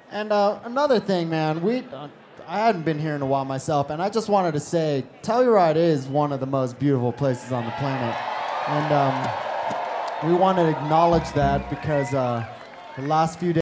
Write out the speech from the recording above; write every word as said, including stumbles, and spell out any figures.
And uh, another thing, man, we uh, I hadn't been here in a while myself, and I just wanted to say, Telluride is one of the most beautiful places on the planet, and um, we want to acknowledge that because uh, the last few days.